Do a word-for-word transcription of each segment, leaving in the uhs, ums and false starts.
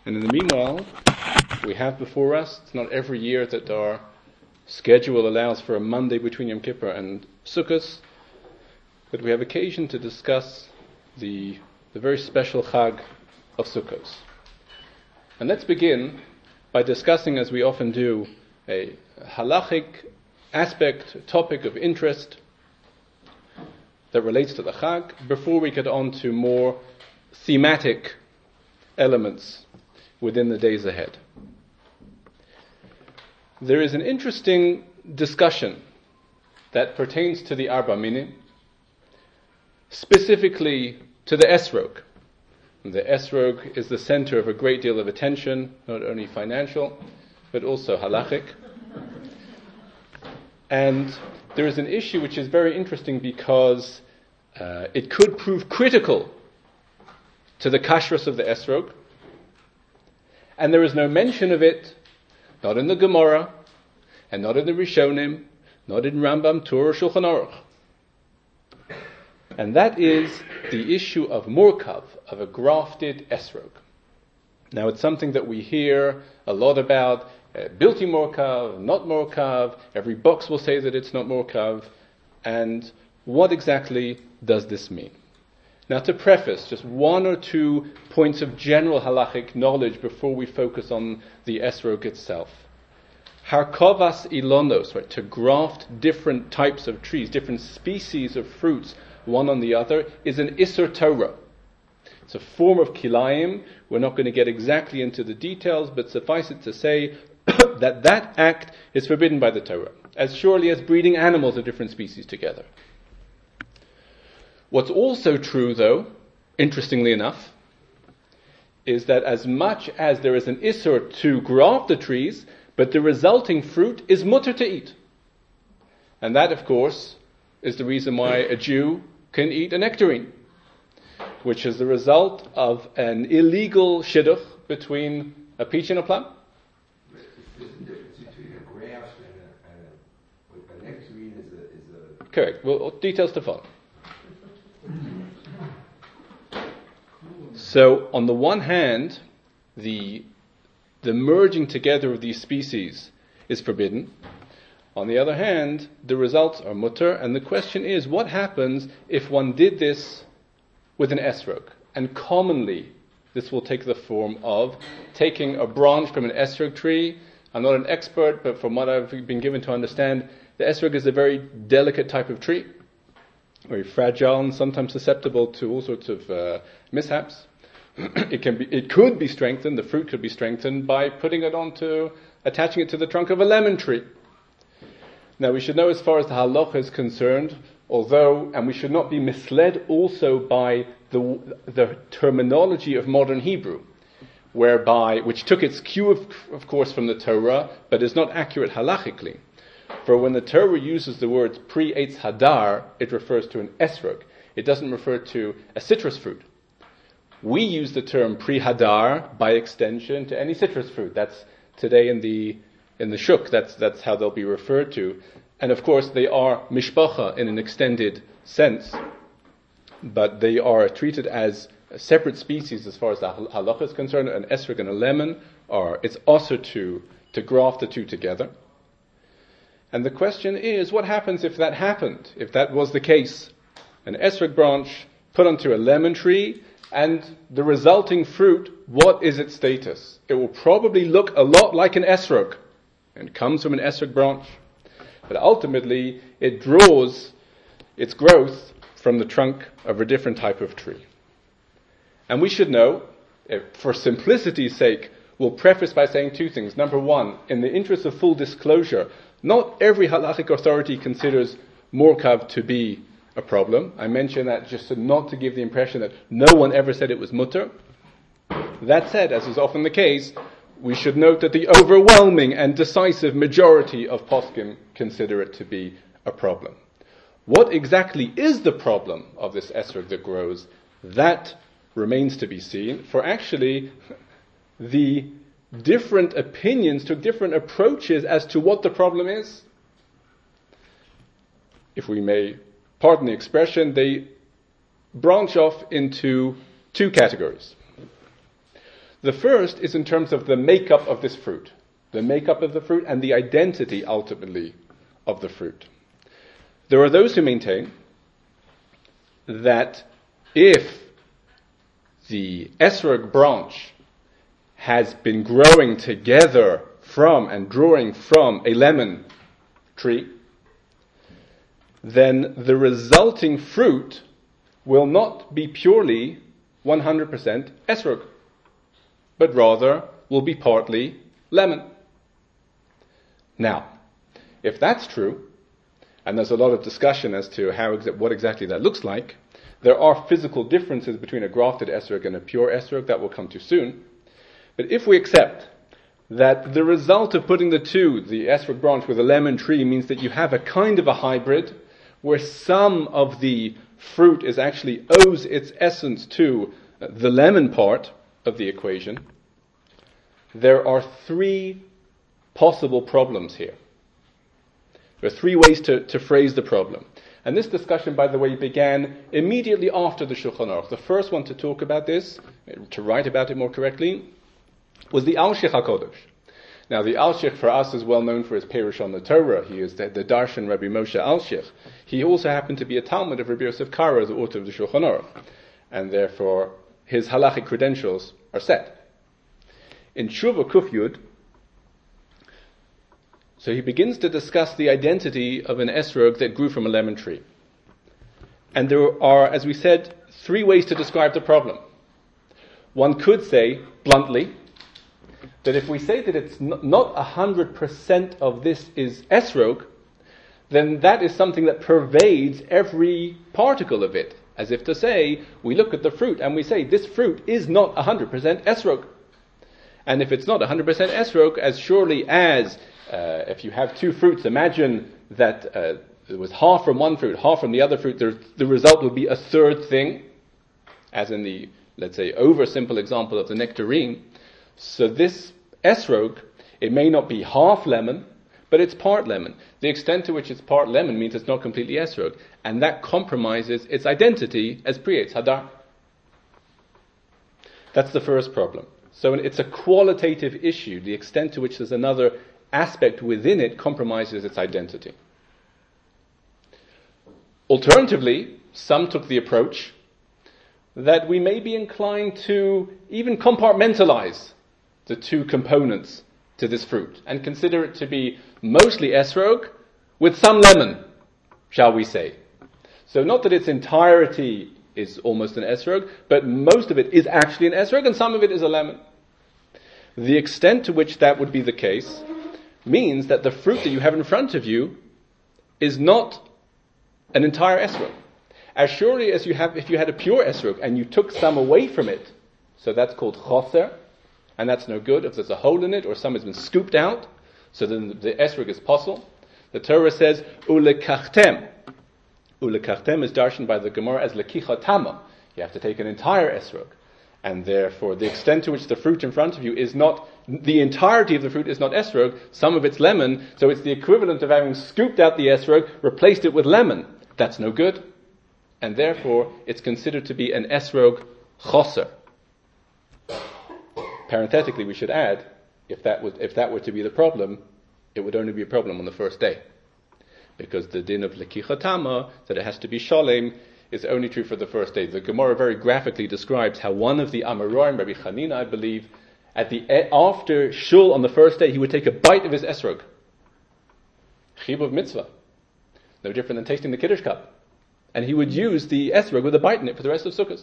And in the meanwhile, we have before us, it's not every year that our schedule allows for a Monday between Yom Kippur and Sukkot, but we have occasion to discuss the, the very special Chag of Sukkot. And let's begin by discussing, as we often do, a halachic aspect, a topic of interest that relates to the Chag, before we get on to more thematic elements within the days ahead. There is an interesting discussion that pertains to the Arba Minim, specifically to the Esrog. The Esrog is the center of a great deal of attention, not only financial, but also halachic. And there is an issue which is very interesting because uh, it could prove critical to the kashrus of the Esrog, and there is no mention of it, not in the Gemara, and not in the Rishonim, not in Rambam, Torah, Shulchan Aruch. And that is the issue of Murkav, of a grafted Esrog. Now it's something that we hear a lot about, uh, Bilti Murkav, not Murkav, every box will say that it's not Murkav, and what exactly does this mean? Now, to preface, just one or two points of general halachic knowledge before we focus on the Esrog itself. Harkovas ilonos, right, to graft different types of trees, different species of fruits, one on the other, is an Isser Torah. It's a form of kilayim. We're not going to get exactly into the details, but suffice it to say that that act is forbidden by the Torah, as surely as breeding animals of different species together. What's also true, though, interestingly enough, is that as much as there is an Isser to graft the trees, but the resulting fruit is mutter to eat. And that, of course, is the reason why a Jew can eat a nectarine, which is the result of an illegal shidduch between a peach and a plum. There's a difference between a grass and a, and a, a nectarine is a, is a... Correct. Well, details to follow. So, on the one hand, the the merging together of these species is forbidden. On the other hand, the results are mutter, and the question is, what happens if one did this with an esrog? And commonly, this will take the form of taking a branch from an esrog tree. I'm not an expert, but from what I've been given to understand, the esrog is a very delicate type of tree, very fragile and sometimes susceptible to all sorts of uh, mishaps. It can be, it could be strengthened, the fruit could be strengthened by putting it onto, attaching it to the trunk of a lemon tree. Now we should know, as far as the halacha is concerned, although, and we should not be misled also by the the terminology of modern Hebrew, whereby, which took its cue of, of course from the Torah, but is not accurate halachically. For when the Torah uses the words pri eitz hadar, it refers to an esrog. It doesn't refer to a citrus fruit. We use the term pri hadar by extension to any citrus fruit. That's today in the in the shuk. That's that's how they'll be referred to. And of course they are mishpacha in an extended sense, but they are treated as separate species as far as the halacha is concerned. An esrog and a lemon are, it's also to to graft the two together. And the question is, what happens if that happened? If that was the case, an esrog branch put onto a lemon tree, and the resulting fruit, what is its status? It will probably look a lot like an esrog, and comes from an esrog branch. But ultimately, it draws its growth from the trunk of a different type of tree. And we should know, for simplicity's sake, we'll preface by saying two things. Number one, in the interest of full disclosure, not every halachic authority considers Murkav to be a problem. I mention that just to not to give the impression that no one ever said it was mutter. That said, as is often the case, we should note that the overwhelming and decisive majority of poskim consider it to be a problem. What exactly is the problem of this esrog that grows? That remains to be seen, for actually the different opinions took different approaches as to what the problem is. If we may pardon the expression, they branch off into two categories. The first is in terms of the makeup of this fruit. The makeup of the fruit and the identity, ultimately, of the fruit. There are those who maintain that if the esrog branch has been growing together from and drawing from a lemon tree, then the resulting fruit will not be purely one hundred percent esrog, but rather will be partly lemon. Now, if that's true, and there's a lot of discussion as to how exa- what exactly that looks like, there are physical differences between a grafted esrog and a pure esrog that we'll come to soon. But if we accept that the result of putting the two, the esrog branch with a lemon tree, means that you have a kind of a hybrid, where some of the fruit is actually owes its essence to the lemon part of the equation, there are three possible problems here. There are three ways to, to phrase the problem. And this discussion, by the way, began immediately after the Shulchan Aruch. The first one to talk about this, to write about it more correctly, was the Alshich HaKodesh. Now, the Alshich for us is well known for his Perush on the Torah. He is the, the Darshan Rabbi Moshe Alshich. He also happened to be a Talmud of Rabbi Yosef Karo, the author of the Shulchan Aruch. And therefore, his halachic credentials are set. In Tshuva Kuf Yud, so he begins to discuss the identity of an esrog that grew from a lemon tree. And there are, as we said, three ways to describe the problem. One could say, bluntly, that if we say that it's not one hundred percent of this is esrog, then that is something that pervades every particle of it. As if to say, we look at the fruit and we say, this fruit is not one hundred percent esrog. And if it's not one hundred percent esrog, as surely as uh, if you have two fruits, imagine that uh, it was half from one fruit, half from the other fruit, there, the result would be a third thing, as in the, let's say, over-simple example of the nectarine. So this esrog, it may not be half lemon, but it's part lemon. The extent to which it's part lemon means it's not completely esrog, and that compromises its identity as Pri-Eitz Hadar. That's the first problem. So it's a qualitative issue. The extent to which there's another aspect within it compromises its identity. Alternatively, some took the approach that we may be inclined to even compartmentalize the two components to this fruit and consider it to be mostly esrog with some lemon, shall we say. So not that its entirety is almost an esrog, but most of it is actually an esrog and some of it is a lemon. The extent to which that would be the case means that the fruit that you have in front of you is not an entire esrog. As surely as you have, if you had a pure esrog and you took some away from it, so that's called choser, and that's no good if there's a hole in it or some has been scooped out, so then the esrog is possible. The Torah says, ulekachtem. Ulekachtem is darshan by the Gemara as lekicha tama. You have to take an entire esrog. And therefore, the extent to which the fruit in front of you is not, the entirety of the fruit is not esrog, some of it's lemon, so it's the equivalent of having scooped out the esrog, replaced it with lemon. That's no good. And therefore, it's considered to be an esrog choser. Parenthetically, we should add, if that was, if that were to be the problem, it would only be a problem on the first day. Because the din of lekicha tama, that it has to be shalem, is only true for the first day. The Gemara very graphically describes how one of the Amoraim, Rabbi Chanina, I believe, at the after shul on the first day, he would take a bite of his esrog. Chibuv mitzvah. No different than tasting the Kiddush cup. And he would use the esrog with a bite in it for the rest of Sukkot.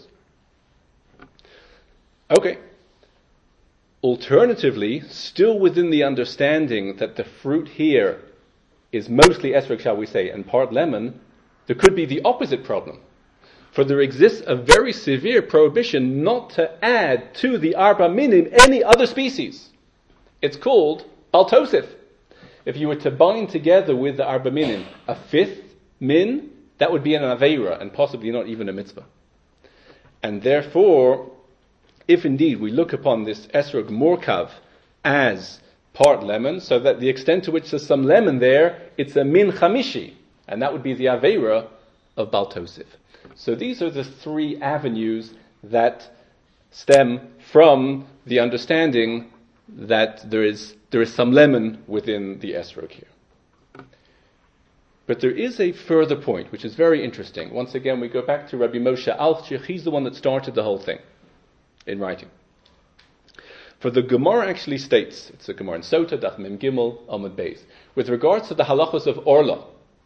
Okay. Alternatively, still within the understanding that the fruit here is mostly esrog, shall we say, and part lemon, there could be the opposite problem. For there exists a very severe prohibition not to add to the arba minim any other species. It's called baltosif. If you were to bind together with the arba minim a fifth min, that would be an aveira and possibly not even a mitzvah. And therefore, if indeed we look upon this esrog morkav as part lemon, so that the extent to which there's some lemon there, it's a min chamishi, and that would be the aveira of baltosif. So these are the three avenues that stem from the understanding that there is there is some lemon within the esrog here. But there is a further point, which is very interesting. Once again, we go back to Rabbi Moshe Alshich. He's the one that started the whole thing in writing. For the Gemara actually states, it's a Gemara in Sota, Daf Mem Gimel, Amud Beis, with regards to the halachos of Orla,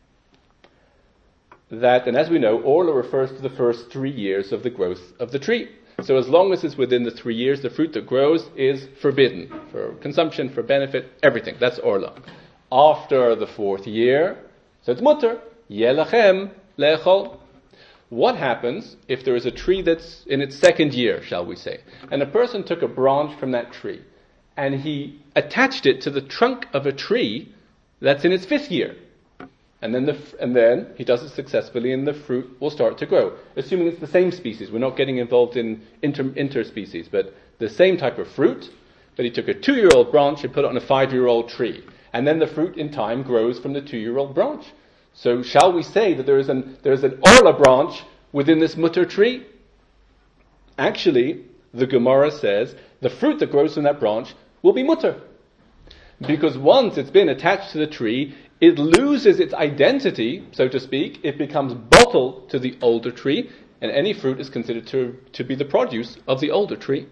that, and as we know, Orla refers to the first three years of the growth of the tree. So as long as it's within the three years, the fruit that grows is forbidden for consumption, for benefit, everything. That's Orla. After the fourth year, so it's mutter, yelachem le'echol. What happens if there is a tree that's in its second year, shall we say, and a person took a branch from that tree and he attached it to the trunk of a tree that's in its fifth year, and then the, and then he does it successfully and the fruit will start to grow, assuming it's the same species. We're not getting involved in inter, interspecies, but the same type of fruit, but he took a two-year-old branch and put it on a five-year-old tree. And then the fruit in time grows from the two-year-old branch. So shall we say that there is an there is an orla branch within this mutter tree? Actually, the Gemara says the fruit that grows from that branch will be mutter. Because once it's been attached to the tree, it loses its identity, so to speak. It becomes bottled to the older tree, and any fruit is considered to, to be the produce of the older tree.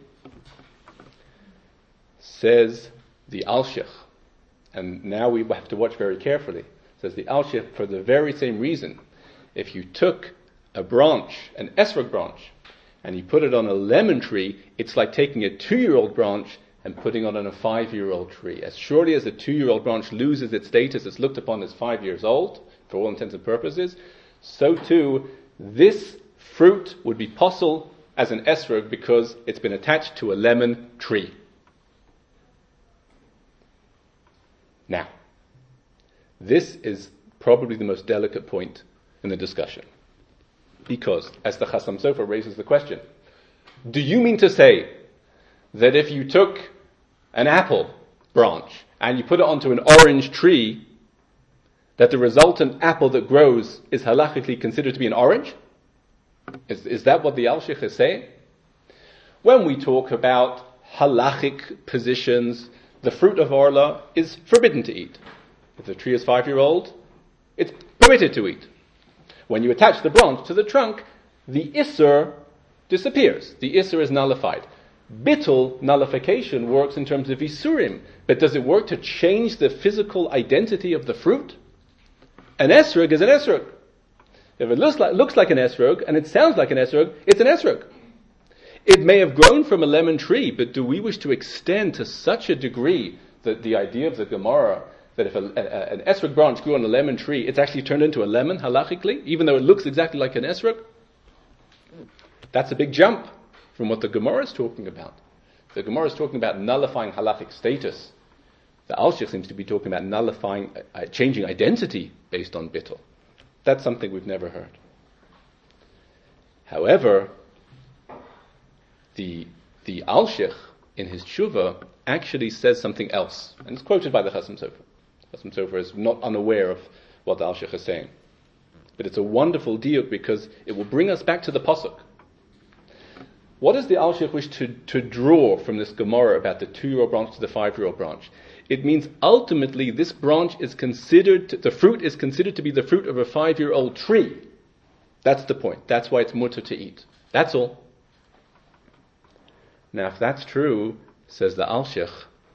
Says the Alshich. And now we have to watch very carefully. Says the Alshich, for the very same reason, if you took a branch, an esrog branch, and you put it on a lemon tree, it's like taking a two-year-old branch and putting it on a five-year-old tree. As surely as a two-year-old branch loses its status, it's looked upon as five years old, for all intents and purposes, so too, this fruit would be possible as an esrog because it's been attached to a lemon tree. Now, this is probably the most delicate point in the discussion. Because, as the Chasam Sofer raises the question, do you mean to say that if you took an apple branch and you put it onto an orange tree, that the resultant apple that grows is halachically considered to be an orange? Is, is that what the Alshich is saying? When we talk about halachic positions, the fruit of orla is forbidden to eat. If the tree is five-year-old, it's permitted to eat. When you attach the branch to the trunk, the isser disappears. The isser is nullified. Bittul nullification works in terms of isurim, but does it work to change the physical identity of the fruit? An esrog is an esrog. If it looks like, looks like an esrog and it sounds like an esrog, it's an esrog. It may have grown from a lemon tree, but do we wish to extend to such a degree that the idea of the Gemara that if a, a, an esrog branch grew on a lemon tree, it's actually turned into a lemon halachically, even though it looks exactly like an esrog? That's a big jump from what the Gemara is talking about. The Gemara is talking about nullifying halachic status. The Alshich seems to be talking about nullifying, uh, changing identity based on bittul. That's something we've never heard. However, The the Alshich in his tshuva actually says something else, and it's quoted by the Chasam Sofer. Chasam Sofer is not unaware of what the Alshich is saying, but it's a wonderful diuk because it will bring us back to the pasuk. What does the Alshich wish to, to draw from this Gemara about the two-year-old branch to the five-year-old branch? It means ultimately this branch is considered, to, the fruit is considered to be the fruit of a five-year-old tree. That's the point. That's why it's mutter to eat. That's all. Now, if that's true, says the Alshich,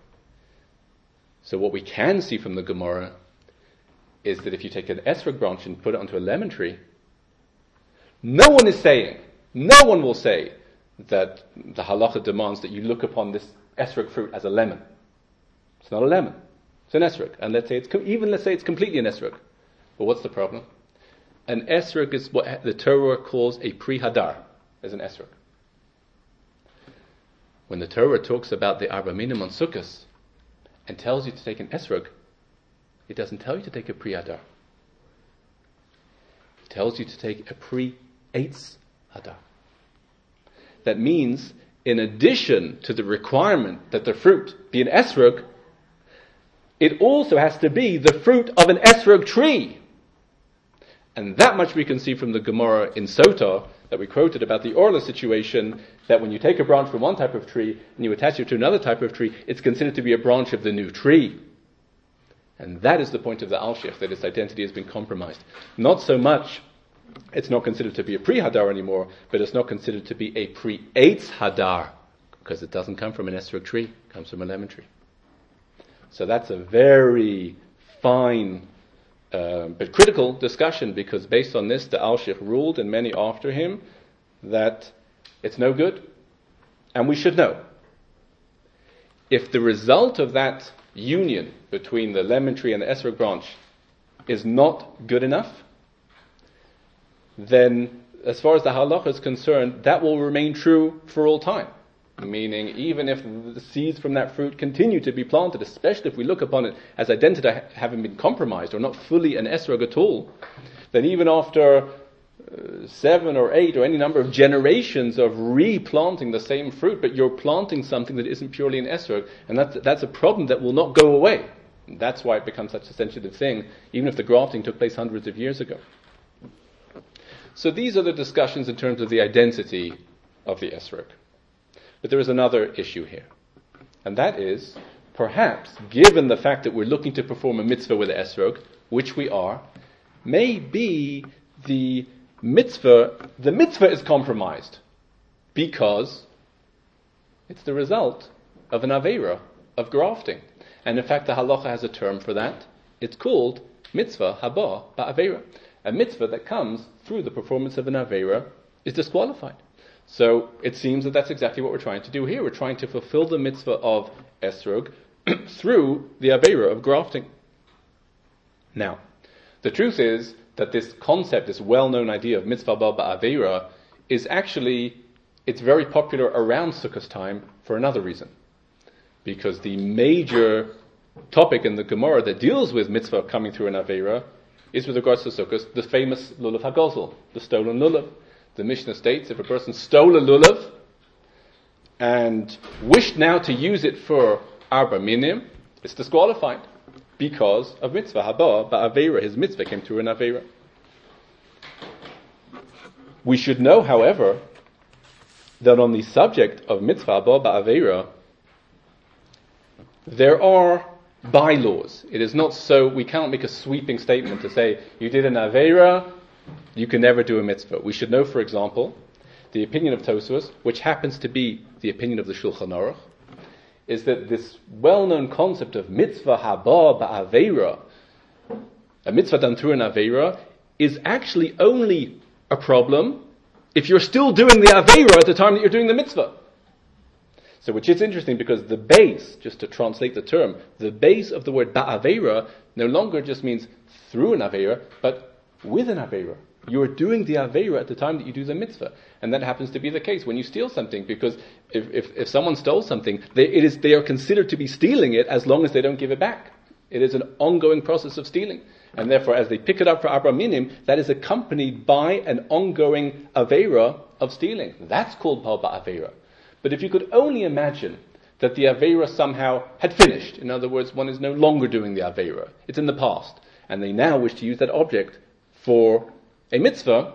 so what we can see from the Gemara is that if you take an esrog branch and put it onto a lemon tree, no one is saying, no one will say that the halacha demands that you look upon this esrog fruit as a lemon. It's not a lemon. It's an esrog. And let's say it's, even let's say it's completely an esrog. But what's the problem? An esrog is what the Torah calls a pri hadar, as an esrog. When the Torah talks about the Arba Minim on Sukkos and tells you to take an esrog, it doesn't tell you to take a pri hadar. It tells you to take a pri eitz hadar. That means, in addition to the requirement that the fruit be an esrog, it also has to be the fruit of an esrog tree. And that much we can see from the Gemara in Sota, that we quoted about the Orla situation, that when you take a branch from one type of tree and you attach it to another type of tree, it's considered to be a branch of the new tree. And that is the point of the Alshich, that its identity has been compromised. Not so much, it's not considered to be a pre-Hadar anymore, but it's not considered to be a pre-Eitz Hadar, because it doesn't come from an esrog tree, it comes from a lemon tree. So that's a very fine uh, but critical discussion, because based on this, the Alshich ruled, and many after him, that it's no good, and we should know. If the result of that union between the lemon tree and the esrog branch is not good enough, then as far as the halacha is concerned, that will remain true for all time. Meaning, even if the seeds from that fruit continue to be planted, especially if we look upon it as identity having been compromised or not fully an esrog at all, then even after uh, seven or eight or any number of generations of replanting the same fruit, but you're planting something that isn't purely an esrog, and that's, that's a problem that will not go away. And that's why it becomes such a sensitive thing, even if the grafting took place hundreds of years ago. So these are the discussions in terms of the identity of the esrog. But there is another issue here. And that is, perhaps, given the fact that we're looking to perform a mitzvah with the esrog, which we are, maybe the mitzvah, the mitzvah is compromised because it's the result of an aveira, of grafting. And in fact, the halacha has a term for that. It's called mitzvah haba ba'aveira. A mitzvah that comes through the performance of an aveira is disqualified. So it seems that that's exactly what we're trying to do here. We're trying to fulfill the mitzvah of esrog through the aveira of grafting. Now, the truth is that this concept, this well-known idea of mitzvah ba'aveira, is actually, it's very popular around Sukkot time for another reason. Because the major topic in the Gemara that deals with mitzvah coming through an aveira is with regards to Sukkot, the famous lulav hagozel, the stolen lulav. The Mishnah states, if a person stole a lulav and wished now to use it for arba minim, it's disqualified because of mitzvah haba ba'aveira. His mitzvah came through an aveira. We should know, however, that on the subject of mitzvah haba ba'aveira, there are bylaws. It is not so, we cannot make a sweeping statement to say, you did an aveira, you can never do a mitzvah. We should know, for example, the opinion of Tosfos, which happens to be the opinion of the Shulchan Aruch, is that this well-known concept of mitzvah haba ba'aveira, a mitzvah done through an aveira, is actually only a problem if you're still doing the aveira at the time that you're doing the mitzvah. So which is interesting, because the base, just to translate the term, the base of the word ba'aveira no longer just means through an aveira, but with an aveira. You are doing the aveira at the time that you do the mitzvah. And that happens to be the case when you steal something, because if, if, if someone stole something, they, it is, they are considered to be stealing it as long as they don't give it back. It is an ongoing process of stealing. And therefore, as they pick it up for arba minim, that is accompanied by an ongoing aveira of stealing. That's called ba'al aveira. But if you could only imagine that the aveira somehow had finished, in other words, one is no longer doing the aveira, it's in the past, and they now wish to use that object for a mitzvah,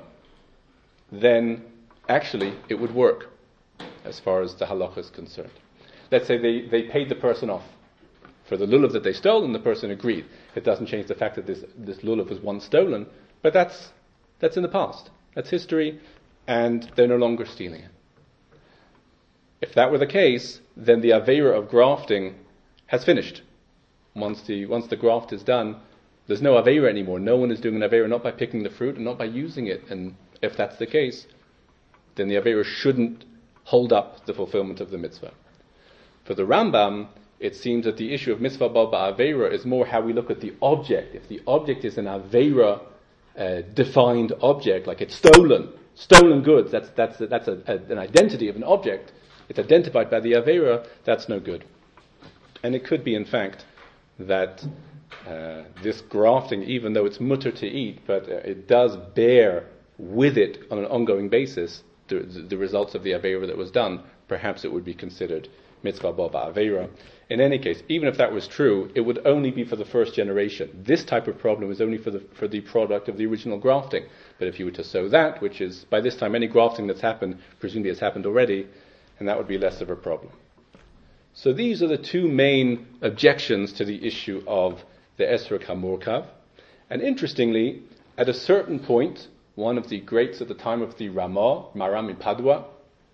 then actually it would work as far as the halacha is concerned. Let's say they, they paid the person off for the lulav that they stole, and the person agreed. It doesn't change the fact that this, this lulav was once stolen, but that's that's in the past. That's history, and they're no longer stealing it. If that were the case, then the aveira of grafting has finished. Once the once the graft is done, there's no aveira anymore. No one is doing an aveira, not by picking the fruit and not by using it. And if that's the case, then the aveira shouldn't hold up the fulfillment of the mitzvah. For the Rambam, it seems that the issue of mitzvah ba'aveira is more how we look at the object. If the object is an aveira uh, defined object, like it's stolen, stolen goods, that's that's a, that's a, a, an identity of an object. It's identified by the aveira. That's no good. And it could be, in fact, that uh, this grafting, even though it's mutter to eat, but uh, it does bear with it on an ongoing basis the, the results of the aveira that was done. Perhaps it would be considered mitzvah ba ba'avera. In any case, even if that was true, it would only be for the first generation. This type of problem is only for the for the product of the original grafting. But if you were to sow that, which is, by this time, any grafting that's happened, presumably has happened already, and that would be less of a problem. So these are the two main objections to the issue of the Esrog HaMurkav. And interestingly, at a certain point, one of the greats at the time of the Ramah, Maram in Padua,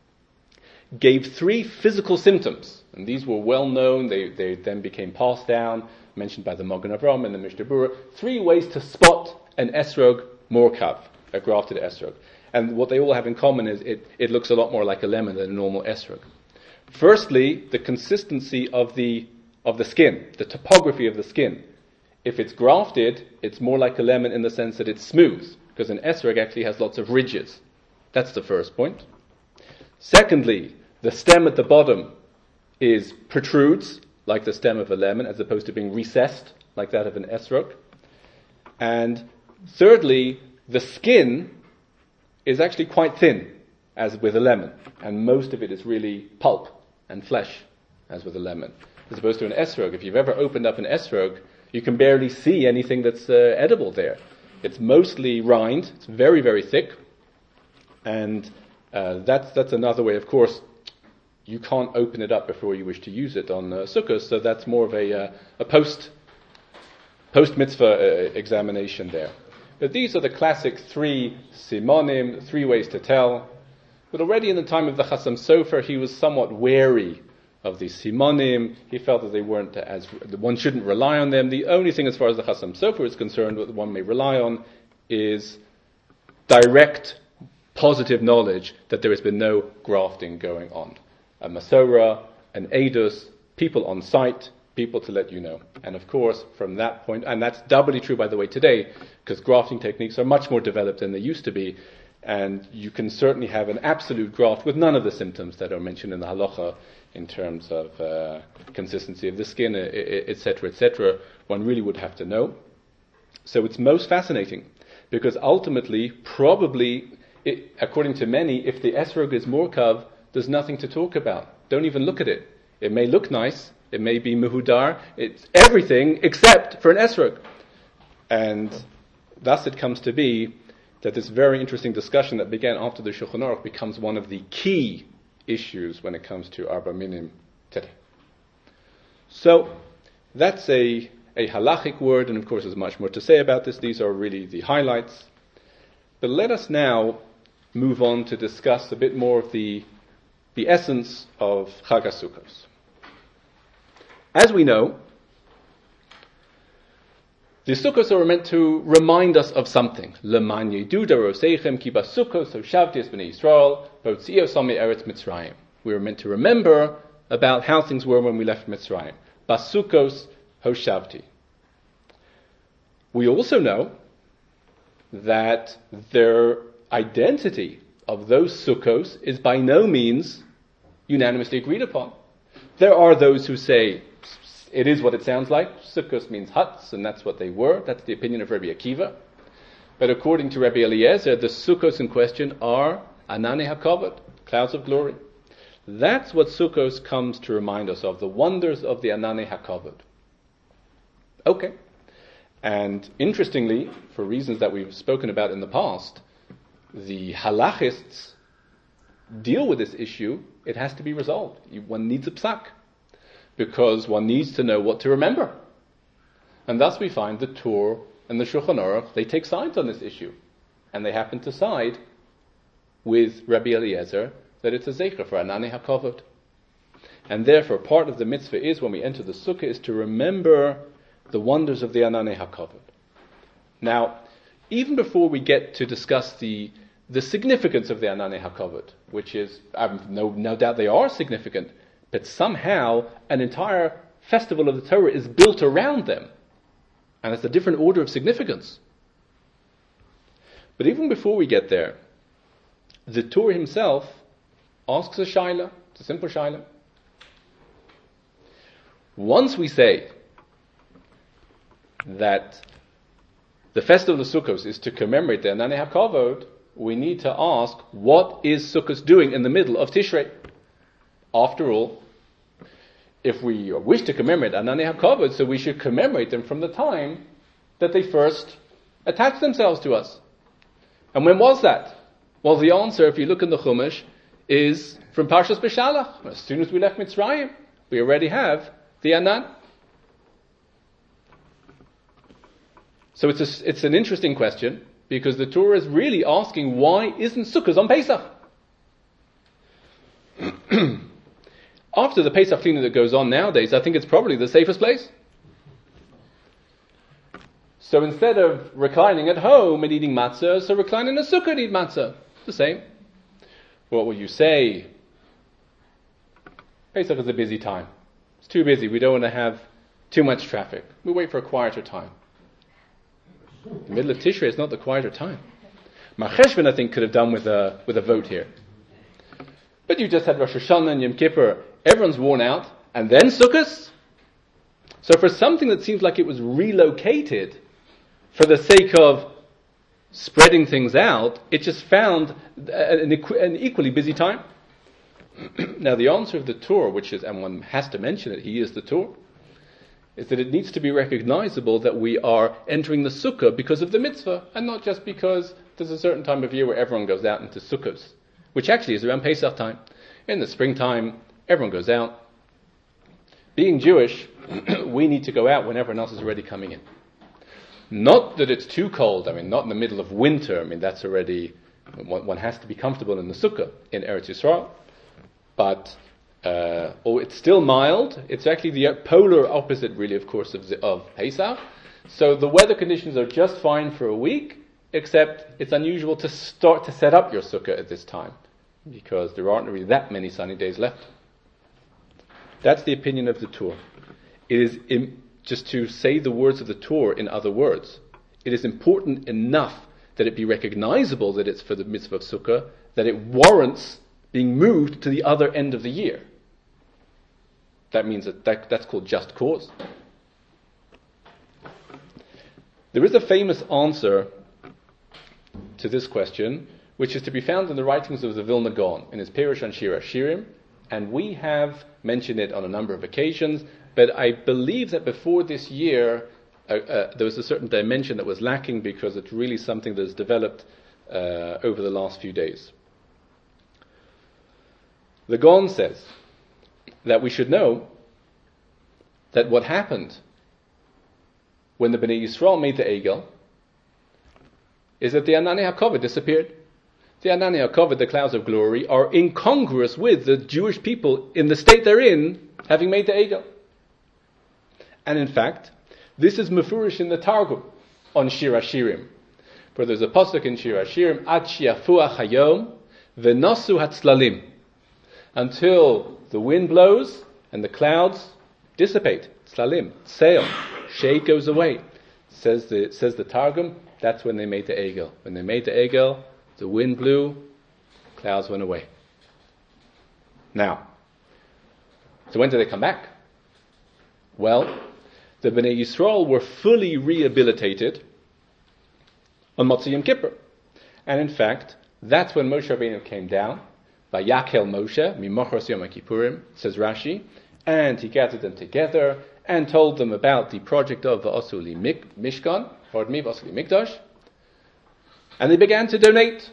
gave three physical symptoms. And these were well known, they, they then became passed down, mentioned by the Magen Avraham and the Mishnah Berurah, three ways to spot an Esrog Murkav, a grafted Esrog. And what they all have in common is it, it looks a lot more like a lemon than a normal Esrog. Firstly, the consistency of the of the skin, the topography of the skin. If it's grafted, it's more like a lemon in the sense that it's smooth, because an Esrog actually has lots of ridges. That's the first point. Secondly, the stem at the bottom is protrudes, like the stem of a lemon, as opposed to being recessed, like that of an Esrog. And thirdly, the skin is actually quite thin, as with a lemon, and most of it is really pulp and flesh, as with a lemon. As opposed to an Esrog, if you've ever opened up an Esrog, you can barely see anything that's uh, edible there. It's mostly rind, it's very, very thick, and uh, that's that's another way, of course. You can't open it up before you wish to use it on uh, Sukkot, so that's more of a, uh, a post, post-mitzvah uh, examination there. But these are the classic three simonim, three ways to tell. But already in the time of the Chassam Sofer, he was somewhat wary of these simonim. He felt that they weren't as, one shouldn't rely on them. The only thing as far as the Chassam Sofer is concerned, what one may rely on is direct, positive knowledge that there has been no grafting going on. A Masorah, an Eidus, people on site, people to let you know. And of course, from that point, and that's doubly true, by the way, today, because grafting techniques are much more developed than they used to be, and you can certainly have an absolute graft with none of the symptoms that are mentioned in the halacha in terms of uh, consistency of the skin, et cetera, et cetera. One really would have to know. So it's most fascinating, because ultimately, probably, it, according to many, if the Esrog is Murkav, there's nothing to talk about. Don't even look at it. It may look nice, it may be mehudar, it's everything except for an Esrog. And thus it comes to be that this very interesting discussion that began after the Shulchan Aruch becomes one of the key issues when it comes to Arba Minim today. So, that's a, a halachic word, and of course there's much more to say about this. These are really the highlights. But let us now move on to discuss a bit more of the, the essence of Chag HaSukkos. As we know, the Sukkos are meant to remind us of something. Leman yedu daroseichem ki basukos hoshavti es bnei Yisrael v'otziosam me'eretz Mitzrayim. We were meant to remember about how things were when we left Mitzrayim. Basukos hoshavti. We also know that their identity of those Sukkos is by no means unanimously agreed upon. There are those who say it is what it sounds like. Sukkos means huts, and that's what they were. That's the opinion of Rabbi Akiva. But according to Rabbi Eliezer, the Sukkos in question are Ananei HaKavod, clouds of glory. That's what Sukkos comes to remind us of, the wonders of the Ananei HaKavod. Okay. And interestingly, for reasons that we've spoken about in the past, the halachists deal with this issue. It has to be resolved. One needs a psak, because one needs to know what to remember. And thus we find the Torah and the Shulchan Aruch, they take sides on this issue. And they happen to side with Rabbi Eliezer that it's a zecher for Ananei HaKavod. And therefore part of the mitzvah is, when we enter the sukkah, is to remember the wonders of the Ananei HaKavod. Now, even before we get to discuss the the significance of the Ananei HaKavod, which is, um, no, no doubt they are significant, but somehow an entire festival of the Torah is built around them. And it's a different order of significance. But even before we get there, the Torah himself asks a shaila. It's a simple shaila. Once we say that the festival of Sukkot is to commemorate the Ananei HaKavod, we need to ask, what is Sukkot doing in the middle of Tishrei? After all, if we wish to commemorate Ananei HaKavod, so we should commemorate them from the time that they first attached themselves to us. And when was that? Well, the answer, if you look in the Chumash, is from Parshas Beshalach. As soon as we left Mitzrayim, we already have the Anan. So it's a, it's an interesting question, because the Torah is really asking, why isn't Sukkot on Pesach? After the Pesach cleaning that goes on nowadays, I think it's probably the safest place. So instead of reclining at home and eating matzah, so recline in a sukkah and eat matzah. The same. What will you say? Pesach is a busy time. It's too busy. We don't want to have too much traffic. We wait for a quieter time. The middle of Tishrei is not the quieter time. Mar Cheshvan, I think, could have done with a with a vote here. But you just had Rosh Hashanah and Yom Kippur. Everyone's worn out. And then Sukkot. So for something that seems like it was relocated for the sake of spreading things out, it just found an, equ- an equally busy time. Now the answer of the Torah, which is, and one has to mention it, he is the Torah, is that it needs to be recognizable that we are entering the Sukkah because of the mitzvah, and not just because there's a certain time of year where everyone goes out into Sukkos, which actually is around Pesach time. In the springtime, everyone goes out. Being Jewish, we need to go out when everyone else is already coming in. Not that it's too cold, I mean, not in the middle of winter, I mean, that's already, one, one has to be comfortable in the Sukkah in Eretz Yisrael, but, uh, oh, it's still mild. It's actually the polar opposite, really, of course, of, the, of Pesach. So the weather conditions are just fine for a week, except it's unusual to start to set up your Sukkah at this time, because there aren't really that many sunny days left. That's the opinion of the Torah. It is, im- just to say the words of the Torah in other words, it is important enough that it be recognizable that it's for the mitzvah of Sukkah, that it warrants being moved to the other end of the year. That means that, that that's called just cause. There is a famous answer to this question, which is to be found in the writings of the Vilna Gaon, in his Perush on Shir HaShirim, and we have mentioned it on a number of occasions, but I believe that before this year, uh, uh, there was a certain dimension that was lacking, because it's really something that has developed uh, over the last few days. The Gaon says that we should know that what happened when the Bnei Yisrael made the Egel is that the Ananei HaKavod disappeared. The Ananei HaKavod, the clouds of glory, are incongruous with the Jewish people in the state they're in, having made the Egel. And in fact, this is mefurish in the Targum on Shir HaShirim. For there's a pasuk in Shir HaShirim, Ad shiafuach hayom v'nasu hatzlalim, until the wind blows and the clouds dissipate. Tzlalim, sail, shade goes away. Says the says the Targum, that's when they made the Egel. When they made the Egel, the wind blew, clouds went away. Now, so when did they come back? Well, the Bnei Yisrael were fully rehabilitated on Motzei Yom Kippur. And in fact, that's when Moshe Rabbeinu came down, Vayakel Moshe, Mimochos Yom HaKippurim, says Rashi, and he gathered them together and told them about the project of V'asuli Mishkan, pardon me, V'asuli Mikdash, and they began to donate.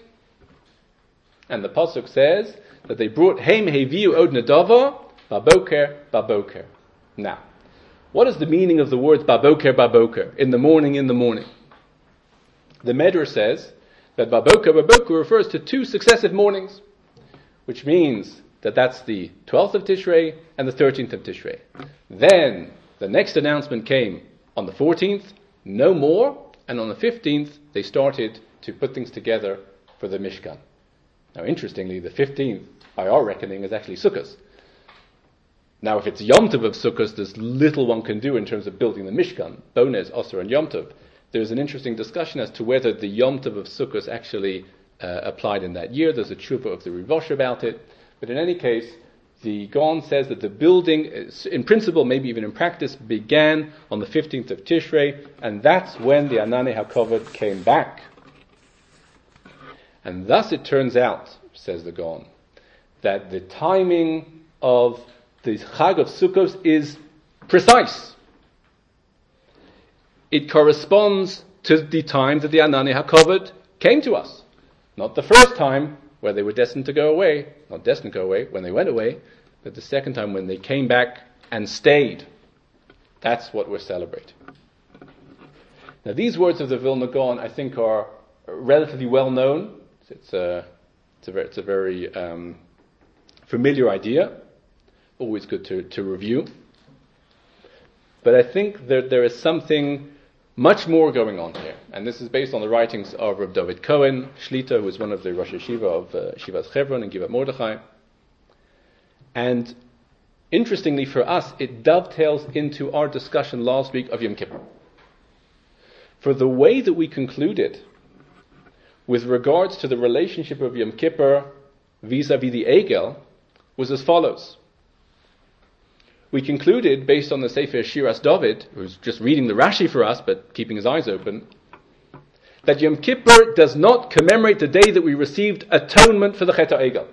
And the pasuk says that they brought Heim Heviu Od Nadava, Baboker, Baboker. Now, what is the meaning of the words Baboker, Baboker, in the morning, in the morning? The Medrash says that Baboker, Baboker refers to two successive mornings, which means that that's the twelfth of Tishrei and the thirteenth of Tishrei. Then the next announcement came on the fourteenth, no more, and on the fifteenth they started to put things together for the Mishkan. Now interestingly, the fifteenth, by our reckoning, is actually Sukkot. Now if it's Yom Tov of Sukkot, there's little one can do in terms of building the Mishkan, Bonez, Osir and Yom Tov. There's an interesting discussion as to whether the Yom Tov of Sukkot actually uh, applied in that year. There's a tshuva of the Rivosh about it. But in any case, the Gaon says that the building, in principle, maybe even in practice, began on the fifteenth of Tishrei, and that's when the Ananei HaKavod came back. And thus it turns out, says the Gaon, that the timing of the Chag of Sukkot is precise. It corresponds to the time that the Anani HaKavod came to us. Not the first time where they were destined to go away, not destined to go away, when they went away, but the second time when they came back and stayed. That's what we're celebrating. Now these words of the Vilna Gaon, I think, are relatively well known. It's a, it's a very, it's a very um, familiar idea. Always good to, to review. But I think that there is something much more going on here. And this is based on the writings of Reb David Cohen, Shlita, who is one of the Rosh Yeshiva of uh, Shivas Chevron and Givat Mordechai. And interestingly for us, it dovetails into our discussion last week of Yom Kippur. For the way that we concluded with regards to the relationship of Yom Kippur vis-a-vis the Egel was as follows. We concluded, based on the Sefer Shiras David, who's just reading the Rashi for us, but keeping his eyes open, that Yom Kippur does not commemorate the day that we received atonement for the Chet HaEgel.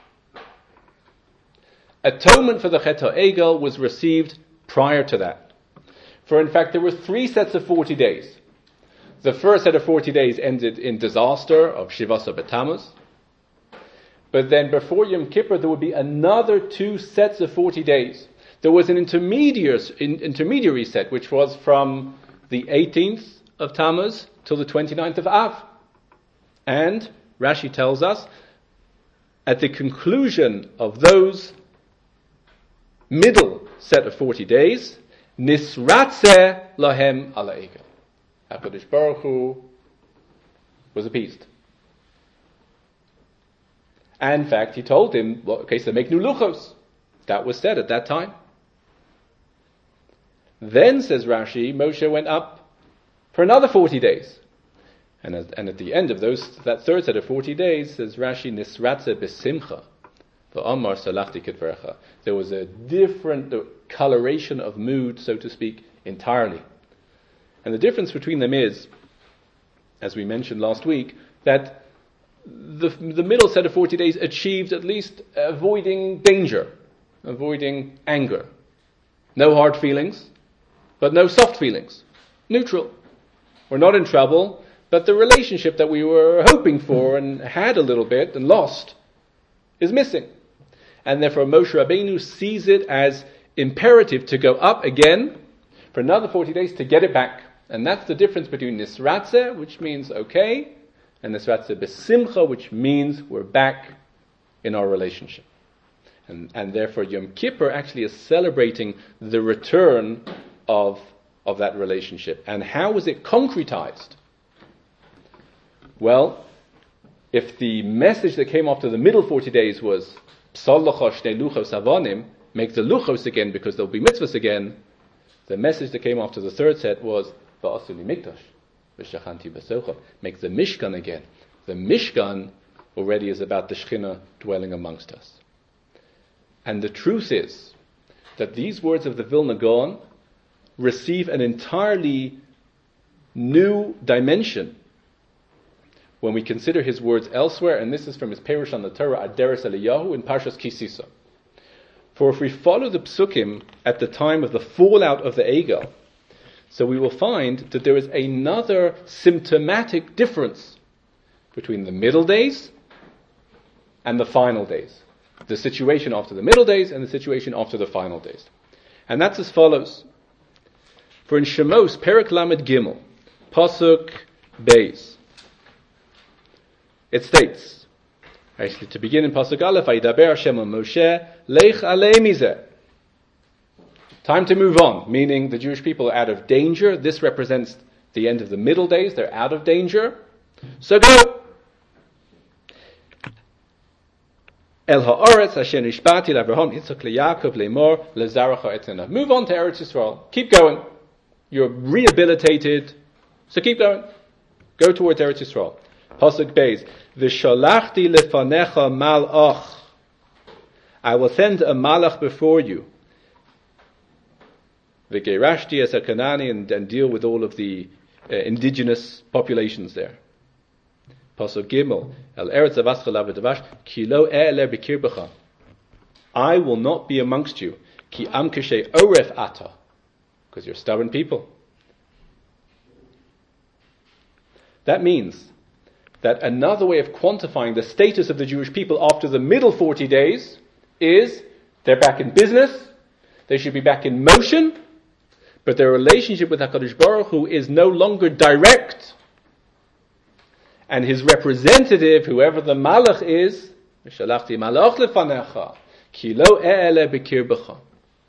Atonement for the Chet HaEgel was received prior to that. For in fact, there were three sets of forty days. The first set of forty days ended in disaster of Shivasa B'Tammuz. But then before Yom Kippur, there would be another two sets of forty days. There was an intermediary, intermediary set, which was from the eighteenth of Tammuz till the twenty-ninth of Av. And Rashi tells us, at the conclusion of those middle set of forty days, Nisratze lahem ala egel. HaKadosh Baruch Hu was appeased. And in fact, he told him, well, okay, so make new luchos. That was said at that time. Then, says Rashi, Moshe went up for another forty days. And, as, and at the end of those, that third set of forty days, says Rashi, Nisratze besimcha, v'amar salachti ketvercha. There was a different coloration of mood, so to speak, entirely. And the difference between them is, as we mentioned last week, that the, the middle set of forty days achieved at least avoiding danger, avoiding anger. No hard feelings, but no soft feelings. Neutral. We're not in trouble, but the relationship that we were hoping for and had a little bit and lost is missing. And therefore Moshe Rabbeinu sees it as imperative to go up again for another forty days to get it back. And that's the difference between Nisratze, which means okay, and Nisratze Besimcha, which means we're back in our relationship. And, and therefore Yom Kippur actually is celebrating the return of, of that relationship. And how was it concretized? Well, if the message that came after the middle forty days was Psal Locha Shnei Luchos Avanim, make the Luchos again because there'll be mitzvahs again, the message that came after the third set was Va'asuli Mikdash, V'shachanti B'socha, make the Mishkan again. The Mishkan already is about the Shekhinah dwelling amongst us. And the truth is that these words of the Vilna Gaon receive an entirely new dimension when we consider his words elsewhere, and this is from his Perush on the Torah, Aderes Eliyahu, in Parshas Kisisa. For if we follow the psukim at the time of the fallout of the Egel, so we will find that there is another symptomatic difference between the middle days and the final days. The situation after the middle days and the situation after the final days. And that's as follows. For in Shemos, Perek Lamed Gimel, Pasuk Beis, it states, actually to begin in Pasuk Aleph, Vayidaber Hashem al Moshe, Lech alei mizeh. Time to move on, meaning the Jewish people are out of danger. This represents the end of the middle days. They're out of danger. So go. El ha'aretz asher nishbati l'Avraham Yitzchak leYaakov le'mor leZaracha etena. Move on to Eretz Yisrael. Keep going. You're rehabilitated, so keep going. Go towards Eretz Yisrael. Pasuk Beis. V'shalachti lefanecha malach. I will send a malach before you. V'gerashti as a Kanani, and, and deal with all of the uh, indigenous populations there. Pasuk Gimel. El eretz avascha laved avash ki lo e'eler b'kirbecha. I will not be amongst you. Ki am kashay oref ata. Because you're stubborn people. That means that another way of quantifying the status of the Jewish people after the middle forty days is they're back in business, they should be back in motion, but their relationship with HaKadosh Baruch Hu is no longer direct, and his representative, whoever the Malach is, Shalachti Malach lefanecha, ki lo e'ele b'kirbecha.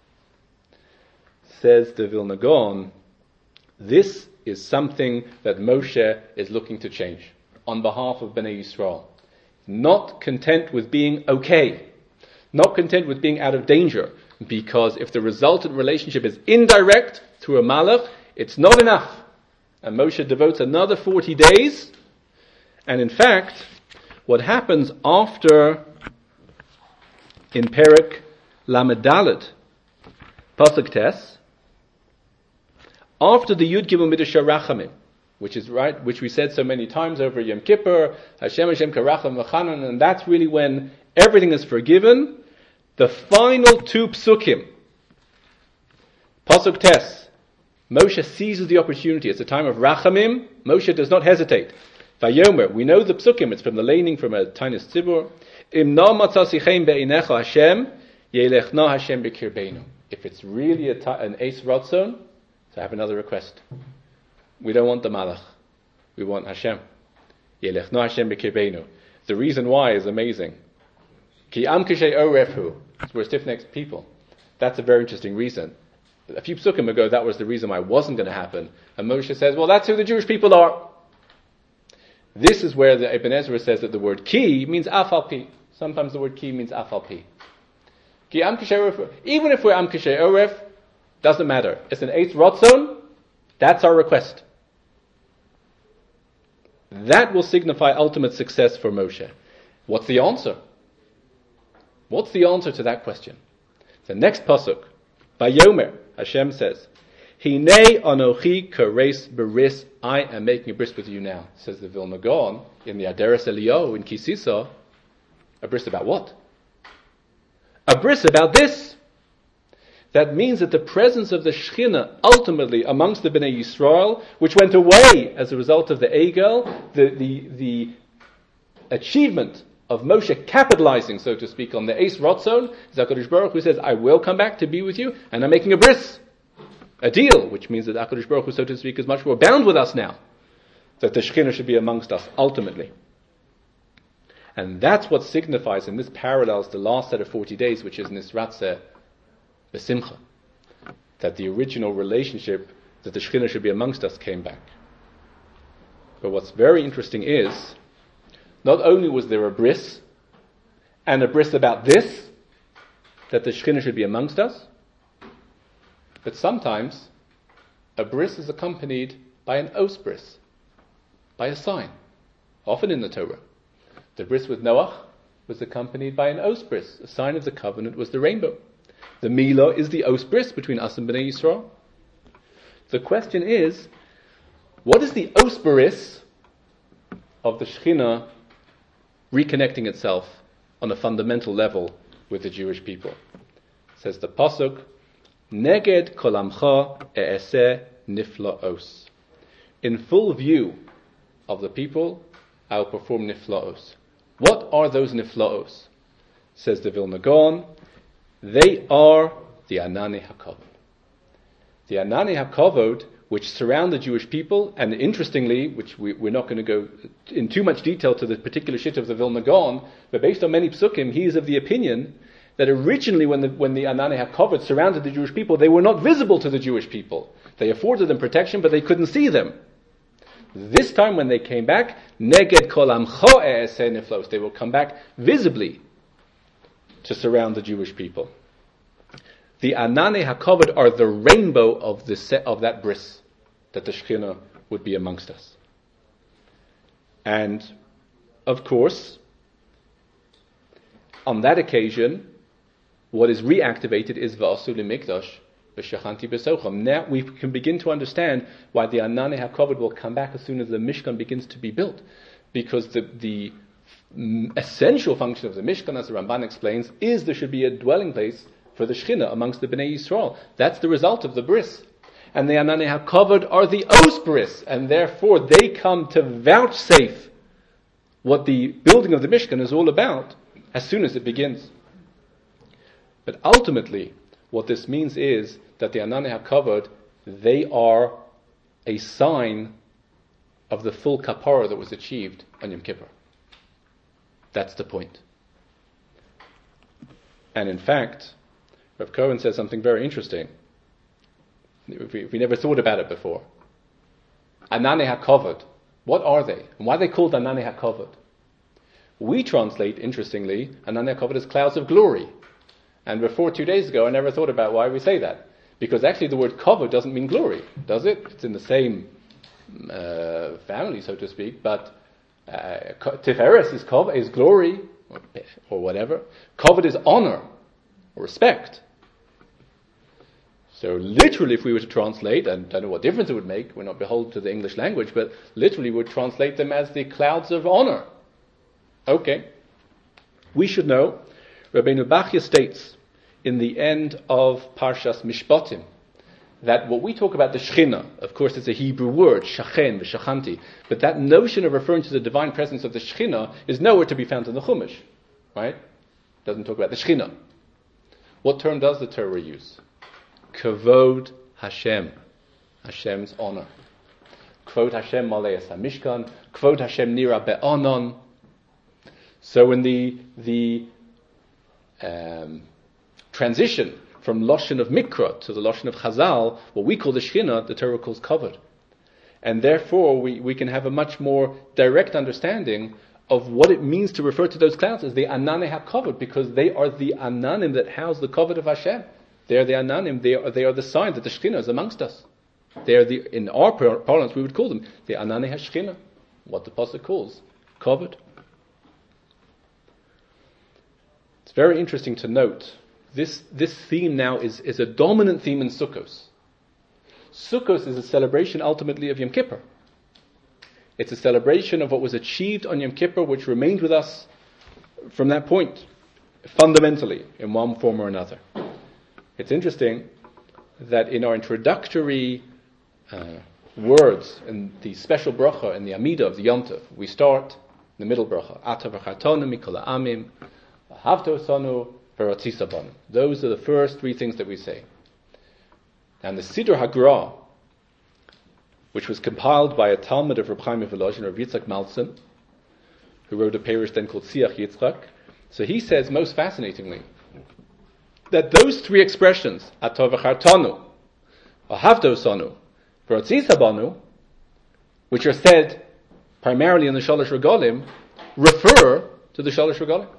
Says the Vilna Gaon, this is something that Moshe is looking to change on behalf of Bnei Yisrael. Not content with being okay, not content with being out of danger, because if the resultant relationship is indirect through a malach, it's not enough. And Moshe devotes another forty days, and in fact, what happens after, in Perek Lamed Dalet, Pasuk Tes, after the Yud Gimel Midrash Rachamim, which is right, which we said so many times over Yom Kippur, Hashem Hashem Karacham V'Chanan, and that's really when everything is forgiven. The final two psukim, Pasuk Tes, Moshe seizes the opportunity. It's a time of Rachamim. Moshe does not hesitate. Vayomer, we know the psukim. It's from the laning from a Tainis Tzibur. Im na matzasichem be'inecha Hashem, yelechna Hashem b'kirbeinu. If it's really a ta- an Eis Ratzon, so I have another request. We don't want the Malach. We want Hashem. Yelechna Hashem b'kirbeinu. The reason why is amazing. Ki am kishay orefhu. We're stiff-necked people. That's a very interesting reason. A few psukim ago, that was the reason why it wasn't going to happen. And Moshe says, well, that's who the Jewish people are. This is where the Ibn Ezra says that the word ki means afal pi. Sometimes the word ki means afal pi. Ki am kishay oref. Even if we're am kishay oref, doesn't matter. It's an eighth rotzon. That's our request. That will signify ultimate success for Moshe. What's the answer? What's the answer to that question? The next pasuk, Vayomer, Hashem says, Hinei anochi kares beris, I am making a bris with you now, says the Vilna Gaon in the Aderes Eliyahu in Kisisa. A bris about what? A bris about this. That means that the presence of the Shechina ultimately amongst the Bnei Yisrael, which went away as a result of the Egel, the, the, the achievement of Moshe capitalizing, so to speak, on the Eis Ratzon, HaKadosh Baruch Hu says, I will come back to be with you, and I'm making a bris, a deal, which means that HaKadosh Baruch Hu, so to speak, is much more bound with us now, that the Shechina should be amongst us, ultimately. And that's what signifies, and this parallels the last set of forty days, which is Nisratzeh B'Simcha, that the original relationship, that the Shechina should be amongst us, came back. But what's very interesting is, not only was there a bris, and a bris about this, that the Shechina should be amongst us, but sometimes a bris is accompanied by an os bris, by a sign, often in the Torah. The bris with Noach was accompanied by an os bris. A sign of the covenant was the rainbow. The Milah is the os bris between us and Bnei Yisrael. The question is, what is the os bris of the Shechina reconnecting itself on a fundamental level with the Jewish people? Says the pasuk, Neged kolamcha e'eseh niflaos. In full view of the people, I will perform niflaos. What are those niflaos? Says the Vilna Gaon, they are the Anani HaKavod. The Anani HaKavod, which surround the Jewish people, and interestingly, which we, we're not going to go in too much detail to the particular shit of the Vilna Gaon, but based on many psukim, he is of the opinion that originally when the, when the Anani HaKavod surrounded the Jewish people, they were not visible to the Jewish people. They afforded them protection, but they couldn't see them. This time when they came back, Neged kol amcho e'eseh niflos, they will come back visibly to surround the Jewish people. The Anani HaKavod are the rainbow of the set of that bris, that the Shechina would be amongst us. And, of course, on that occasion, what is reactivated is V'asu Mikdash V'shachanti B'socham. Now we can begin to understand why the Anani HaKavod will come back as soon as the Mishkan begins to be built. Because the, the mm, essential function of the Mishkan, as the Ramban explains, is there should be a dwelling place for the Shekhinah amongst the Bnei Yisrael. That's the result of the bris. And the Ananei HaKavod are the Os bris, and therefore they come to vouchsafe what the building of the Mishkan is all about as soon as it begins. But ultimately, what this means is that the Ananei HaKavod, they are a sign of the full kapara that was achieved on Yom Kippur. That's the point. And in fact, Rav Cohen says something very interesting. If we, if we never thought about it before. Ananei HaKavod. What are they? And why are they called Ananei HaKavod? We translate, interestingly, Ananei HaKavod as clouds of glory. And before two days ago, I never thought about why we say that. Because actually the word kavod doesn't mean glory, does it? It's in the same uh, family, so to speak, but uh, Tiferes is, kavod, is glory, or, or whatever. Kavod is honor, or respect. So literally, if we were to translate, and I don't know what difference it would make, we're not beholden to the English language, but literally we would translate them as the clouds of honor. Okay. We should know, Rabbeinu Bachya states, in the end of Parshas Mishpatim, that what we talk about the Shekhinah, of course it's a Hebrew word, Shachen, V'Shachanti, but that notion of referring to the divine presence of the Shekhinah is nowhere to be found in the Chumash, right? It doesn't talk about the Shekhinah. What term does the Torah use? Kavod Hashem, Hashem's honor. Kvod Hashem Malei HaMishkan, Kvod Hashem Nira Be'anon. So in the the um, transition from Lashon of Mikra to the Lashon of Chazal, what we call the Shekhinah, the Torah calls Kavod. And therefore we, we can have a much more direct understanding of what it means to refer to those clouds as the Ananei HaKavod, because they are the Ananim that house the Kavod of Hashem. They are the Ananim, they are, they are the sign that the Shekhinah is amongst us. They are the, in our parlance we would call them, the Ananei HaShekhinah, what the Pasuk calls, Kavod. It's very interesting to note, this, this theme now is, is a dominant theme in Sukkos. Sukkos is a celebration ultimately of Yom Kippur. It's a celebration of what was achieved on Yom Kippur, which remained with us from that point, fundamentally, in one form or another. It's interesting that in our introductory uh, words, in the special bracha, in the Amidah of the Yom Tov, we start in the middle bracha, Ata v'chartonu mikol ha'amim, v'havta osanu v'ratzisa banu. Those are the first three things that we say. And the Siddur HaGra, which was compiled by a Talmud of Reb Chaim Volozhin, Rav Yitzchak Malzin, who wrote a parish then called Siach Yitzchak. So he says, most fascinatingly, that those three expressions, Atov v'chartanu, Ahavta osanu, v'ratzisa banu, which are said primarily in the Shalosh Regalim, refer to the Shalosh Regalim.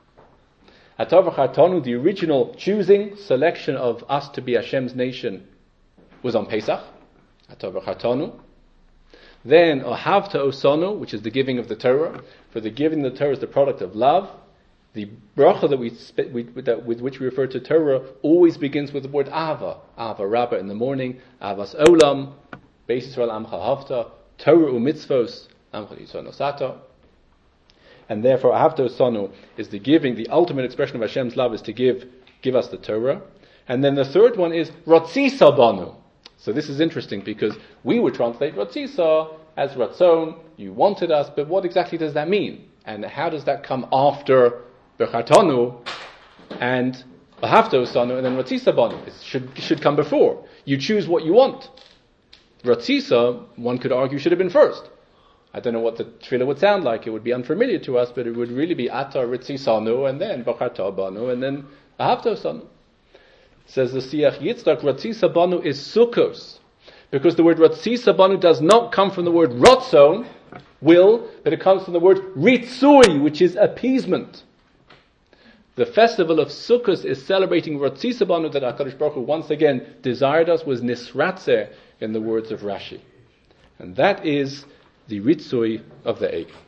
Atov v'chartanu, the original choosing, selection of us to be Hashem's nation, was on Pesach. Atov v'chartanu. Then Ahavta osanu, which is the giving of the Torah. For the giving of the Torah is the product of love. The bracha that we, spe- we that with which we refer to Torah always begins with the word Ava. Ava Rabbah in the morning, Avas Olam, Beis Yisrael Amcha Havta, Torah u'mitzvos, Amcha Yisrael Nosata. And therefore, Ahavta osanu is the giving, the ultimate expression of Hashem's love is to give, give us the Torah. And then the third one is Ratzisa banu. So this is interesting because we would translate Ratzisa as Ratzon, you wanted us, but what exactly does that mean? And how does that come after B'chartanu and Ahavta osanu and then Ratzisa banu? It should, should come before. You choose what you want. Ratzisa, one could argue, should have been first. I don't know what the tefillah would sound like. It would be unfamiliar to us, but it would really be Ata Ritzisanu and then B'charta banu and then Ahavta osanu. Says the Siach Yitzchak, Ratzisa banu is Sukkos. Because the word Ratzisa banu does not come from the word Ratzon, will, but it comes from the word Ritzui, which is appeasement. The festival of Sukkot is celebrating Ratzisa banu that HaKadosh Baruch Hu once again desired us, was Nisratze in the words of Rashi. And that is the Ritzui of the Egg.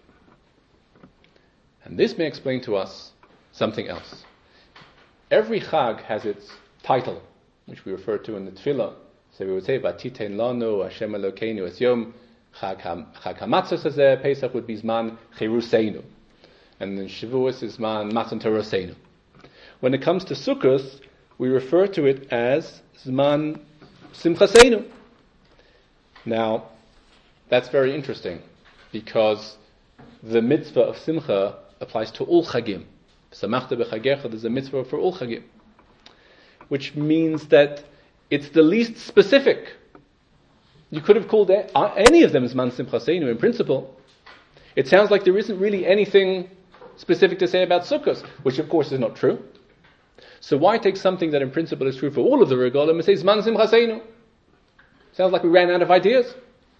And this may explain to us something else. Every Chag has its title, which we refer to in the Tefillah. So we would say, Vatitein lanu Hashem Elokeinu es yom Chag HaMatzos hazeh, Pesach would be Zman Cheruseinu. And then Shavuos is Zman Matan Torah Seinu. When it comes to Sukkos, we refer to it as Zman Simcha Seinu. Now, that's very interesting, because the mitzvah of Simcha applies to all Chagim. Samachta b'chagecha, there's a mitzvah for all Chagim. Which means that it's the least specific. You could have called any of them Zman Simcha Seinu in principle. It sounds like there isn't really anything specific to say about Sukkos, which of course is not true. So why take something that in principle is true for all of the regalim and say Zman Simcha Seinu? Sounds like we ran out of ideas.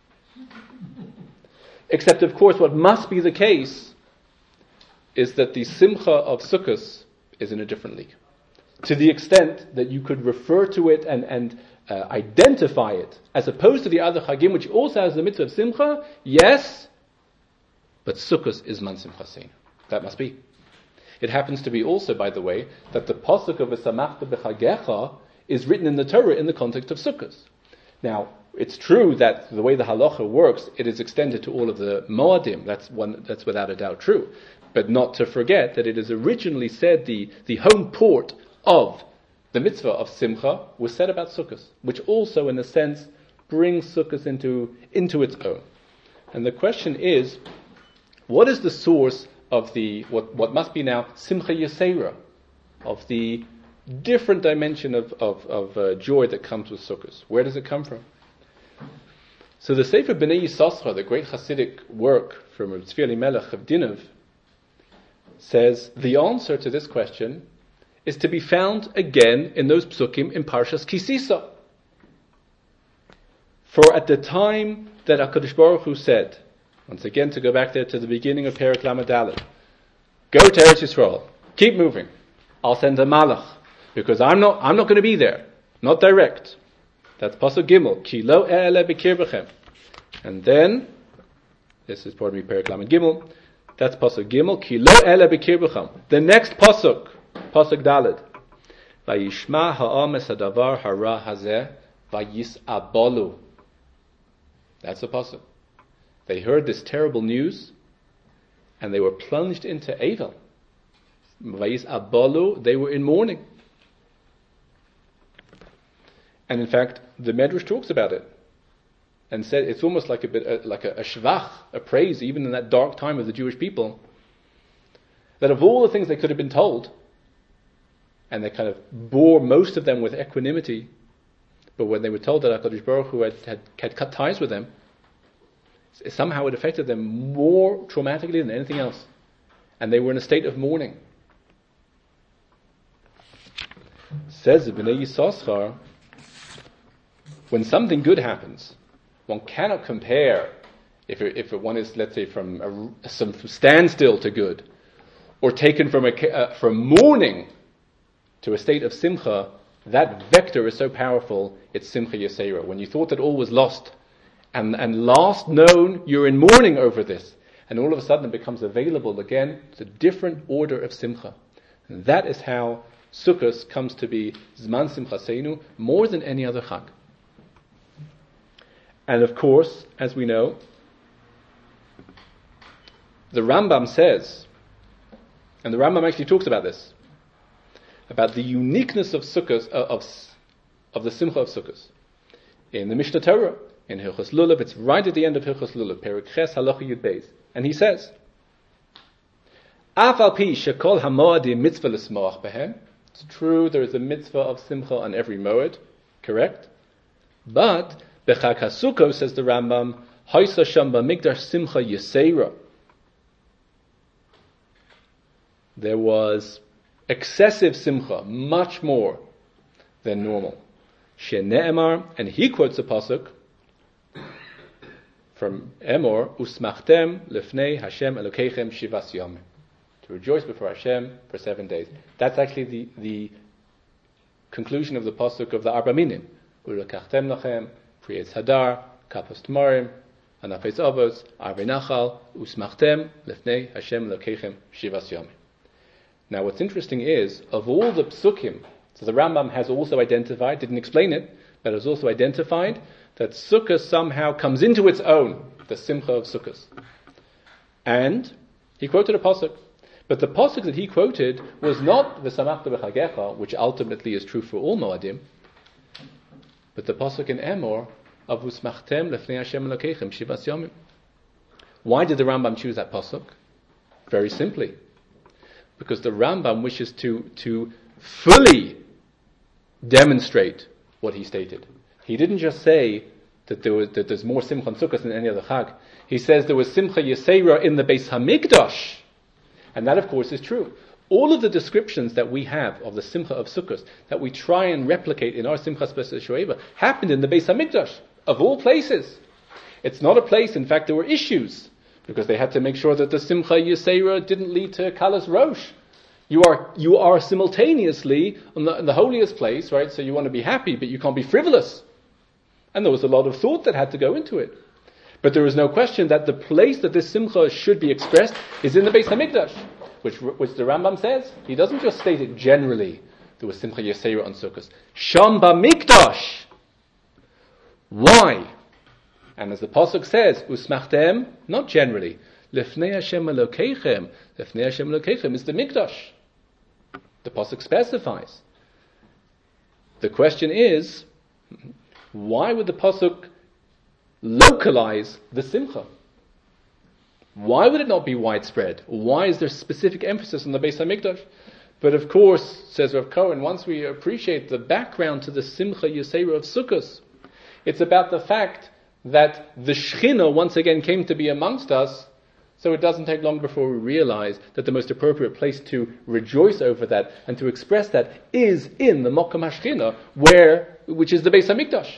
Except of course what must be the case is that the Simcha of Sukkos is in a different league. To the extent that you could refer to it and, and uh, identify it, as opposed to the other Chagim, which also has the mitzvah of Simcha, yes, but Sukkos is Man Simcha Seinu. That must be. It happens to be also, by the way, that the pasuk of V'samachta b'chagecha is written in the Torah in the context of Sukkos. Now, it's true that the way the halacha works, it is extended to all of the Moadim. That's one. That's without a doubt true. But not to forget that it is originally said the, the home port of the mitzvah of Simcha was said about Sukkos, which also, in a sense, brings Sukkos into, into its own. And the question is, what is the source of the what, what must be now Simcha Yesera, of the different dimension of, of, of uh, joy that comes with Sukkos? Where does it come from? So the Sefer Bnei Yissaschar, the great Hasidic work from Reb Tzvi Elimelech of Dinov, says the answer to this question is to be found again in those psukim in Parshas Ki Sisa. For at the time that HaKadosh Baruch Hu said, once again to go back there to the beginning of Perek Lamed Daled, go to Eretz Yisrael, keep moving, I'll send a malach, because I'm not I'm not going to be there, not direct. That's Pasuk Gimel, Ki lo e'ele b'kirbechem. And then, this is pardon me Perek Lamed Gimel, that's Pasuk Gimel, Ki lo e'ele b'kirbechem. The next Pasuk, Pasuk Daled, Vayishma ha'am es hadavar hara hazeh vayis'abolu. That's the Pasuk. They heard this terrible news, and they were plunged into Avel. Vayis'abolu, they were in mourning. And in fact, the Medrash talks about it, and said it's almost like a bit uh, like a, a shvach, a praise, even in that dark time of the Jewish people, that of all the things they could have been told, and they kind of bore most of them with equanimity, but when they were told that HaKadosh Baruch Hu had, had, had cut ties with them, somehow it affected them more traumatically than anything else, and they were in a state of mourning. Says Bnei Yissaschar, when something good happens, one cannot compare if it, if it one is, let's say, from a, some standstill to good, or taken from a, uh, from mourning to a state of simcha. That vector is so powerful, it's Simcha Yesera. When you thought that all was lost, and, and last known, you're in mourning over this, and all of a sudden it becomes available again. It's a different order of Simcha. And that is how Sukkot comes to be Zman Simcha Seinu more than any other Chag. And of course, as we know, the Rambam says, and the Rambam actually talks about this, about the uniqueness of Sukkot, uh, of, of the Simcha of Sukkot. In the Mishnah Torah, in Hilchos Lulav, it's right at the end of Hilchos Lulav, Perek Ches Halacha Yud Beis, and he says, Af al pi shekol hamoadim mitzvah l'smoach behem. It's true, there is a mitzvah of Simcha on every moed, correct? But B'chag HaSukkos, says the Rambam, Haisa Sham B'mikdash Simcha Yesera. There was excessive Simcha, much more than normal. Shene'emar, and he quotes a pasuk from Emor, Usmachtem lefnei Hashem Elokeichem Shivas Yom. To rejoice before Hashem for seven days. That's actually the, the conclusion of the pasuk of the Arba Minim. Ulekachtem lachem, Priyetz Hadar, Kapos Tmarim, Anafes Avos, Arvei Nachal, Usmachtem lefnei Hashem Elokeichem Shivas Yom. Now what's interesting is, of all the psukim, so the Rambam has also identified, didn't explain it, but has also identified that Sukkot somehow comes into its own, the Simcha of Sukkot. And he quoted a pasuk, But the pasuk that he quoted was not V'samachta b'chagecha, which ultimately is true for all Moadim, but the pasuk in Emor of Usmachtem lefnei Hashem Elokeichem shivas yomim. Why did the Rambam choose that pasuk? Very simply, because the Rambam wishes to to fully demonstrate what he stated. He didn't just say that there was that there's more Simcha on Sukkot than any other Chag. He says there was Simcha Yisera in the Beis Hamikdash, and that, of course, is true. All of the descriptions that we have of the Simcha of Sukkot that we try and replicate in our Simcha Spesa Shoeva happened in the Beis Hamikdash, of all places. It's not a place, in fact, there were issues, because they had to make sure that the Simcha Yisera didn't lead to Kalas Rosh. You are you are simultaneously in the, in the holiest place, right? So you want to be happy, but you can't be frivolous. And there was a lot of thought that had to go into it. But there is no question that the place that this Simcha should be expressed is in the Beis Hamikdash, which which the Rambam says. He doesn't just state it generally. There was Simcha Yisera on Sukkot. Sham Bamikdash. Why? And as the pasuk says, Usmachtem, not generally. Lefnei Hashem Elokeichem. Lefnei Hashem Elokeichem is the Mikdash. The pasuk specifies. The question is, why would the pasuk localize the Simcha? Why would it not be widespread? Why is there specific emphasis on the Beis Hamikdash? But of course, says Rav Cohen, once we appreciate the background to the Simcha Yisera of Sukkot, it's about the fact that the Shechina once again came to be amongst us. So it doesn't take long before we realize that the most appropriate place to rejoice over that and to express that is in the Mokom HaShechina, where, which is the Beis Hamikdash.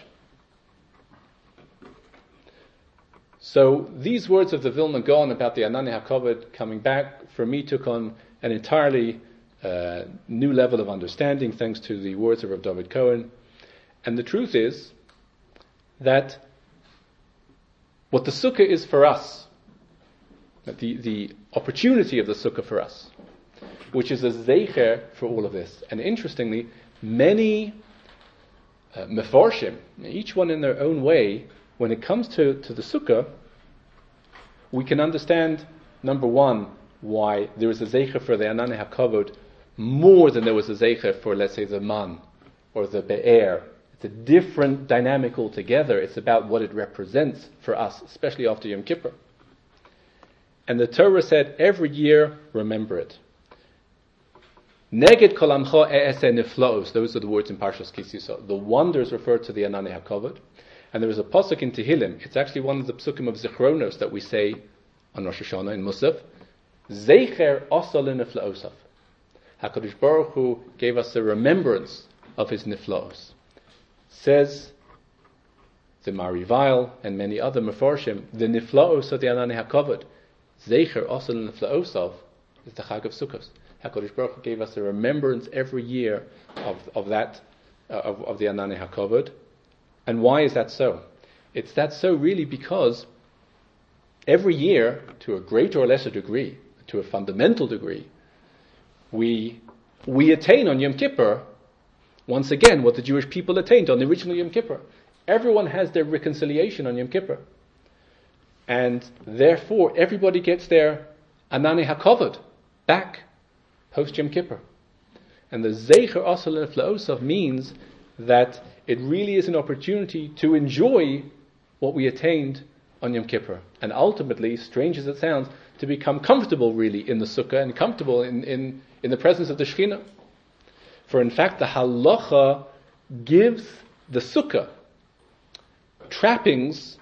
So these words of the Vilna Gaon about the Anani HaKavod coming back, for me, took on an entirely uh, new level of understanding, thanks to the words of Rav David Cohen. And the truth is that what the Sukkah is for us, The, the opportunity of the Sukkah for us, which is a zeicher for all of this. And interestingly, many uh, mefarshim, each one in their own way, when it comes to, to the Sukkah, we can understand, number one, why there is a zeicher for the Anani HaKavod more than there was a zeicher for, let's say, the Man or the Be'er. It's a different dynamic altogether. It's about what it represents for us, especially after Yom Kippur. And the Torah said, every year, remember it. Neged kol amcha e'eseh niflaos. Those are the words in Parshas Ki Sisa. The wonders refer to the Anani HaKavod. And there is a pasuk in Tehillim. It's actually one of the psukim of Zichronos that we say on Rosh Hashanah in Musaf. Zeicher asal niflaosav. HaKadosh Baruch Hu gave us a remembrance of his niflaos. Says the Marival and many other mefarshim, the niflaos of the Anani HaKavod, Zeicher Asal Niflaosav, is the Chag of Sukkot. HaKadosh Baruch Hu gave us a remembrance every year of of that uh, of, of the Anani HaKavod. And why is that so? It's that so really because every year, to a greater or lesser degree, to a fundamental degree, we we attain on Yom Kippur once again what the Jewish people attained on the original Yom Kippur. Everyone has their reconciliation on Yom Kippur. And therefore, everybody gets their Anani HaKavod back post Yom Kippur. And the Zeicher Asal Niflaosav means that it really is an opportunity to enjoy what we attained on Yom Kippur. And ultimately, strange as it sounds, to become comfortable really in the Sukkah and comfortable in, in, in the presence of the Shekhinah. For in fact, the Halacha gives the Sukkah trappings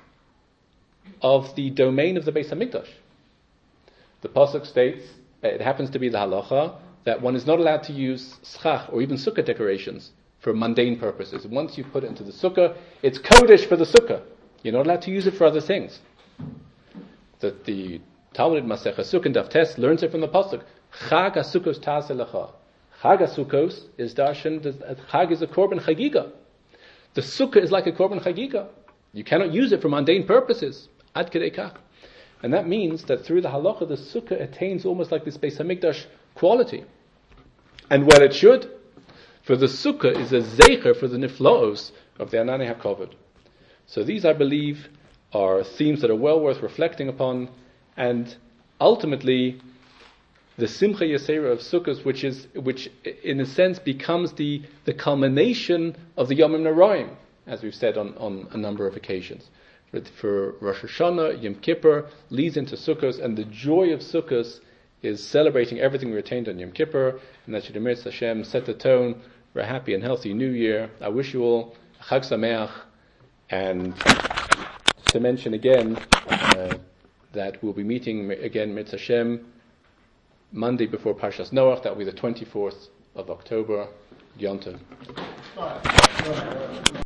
of the domain of the Beis Hamikdash. The pasuk states, it happens to be the halacha, that one is not allowed to use schach or even sukkah decorations for mundane purposes. Once you put it into the sukkah, it's kodesh for the sukkah. You're not allowed to use it for other things. That the Talmud Masechah Sukkah Daf Tes learns it from the pasuk. Chag HaSukkos Ta'aseh Lecha. Chag HaSukkos is darshan. Chag is a korban chagiga. The sukkah is like a korban chagiga. You cannot use it for mundane purposes. Ad kedei kach. And that means that through the halacha, the sukkah attains almost like this Beis Hamikdash quality. And well it should. For the sukkah is a zeicher for the niflaos of the Anani HaKavod. So these, I believe, are themes that are well worth reflecting upon. And ultimately, the Simcha Yasera of Sukkot, which is, which in a sense becomes the, the culmination of the Yomim Noraim, as we've said on, on a number of occasions. For, for Rosh Hashanah, Yom Kippur leads into Sukkot, and the joy of Sukkot is celebrating everything we attained on Yom Kippur, and that should, Emetz Hashem, set the tone for a happy and healthy New Year. I wish you all a Chag Sameach, and to mention again uh, that we'll be meeting again, Emetz Hashem, Monday before Parshas Noach. That will be the twenty-fourth of October, Yom Tov.